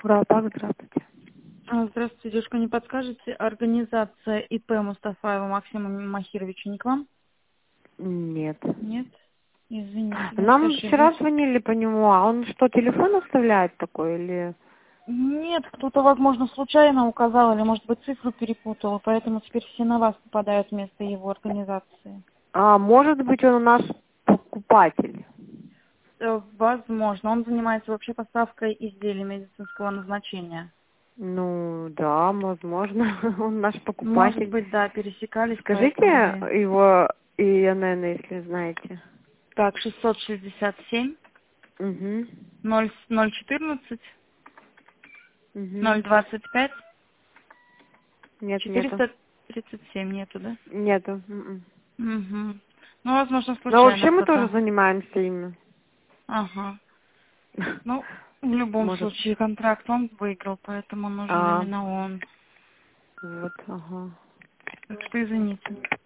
Уралпак, здравствуйте. Здравствуйте, девушка, не подскажете, организация ИП Мустафаева Максима Махировича не к вам? Нет. Нет? Извините, значит, Нам вчера ошиблась. звонили по нему, а он что, телефон оставляет такой или... Нет, кто-то, возможно, случайно указал, или, может быть, цифру перепутал, поэтому теперь все на вас попадают вместо его организации. А, может быть, он у нас покупатель. Возможно, он занимается вообще поставкой изделий медицинского назначения. Ну, да, возможно, он наш Может покупатель. быть, да, пересекались, Скажите поэтому вы... его ИНН, если знаете. Так, 667 Угу. 014 Угу. 025 Нет, нету. 437 нету, да? Нету. М-м. Угу. Ну, возможно, Но случайно вообще мы тоже кто-то. занимаемся ими. Ага. Ну, в любом Может. случае, контракт он выиграл, поэтому нужен А, именно он. вот, ага. Так что извините.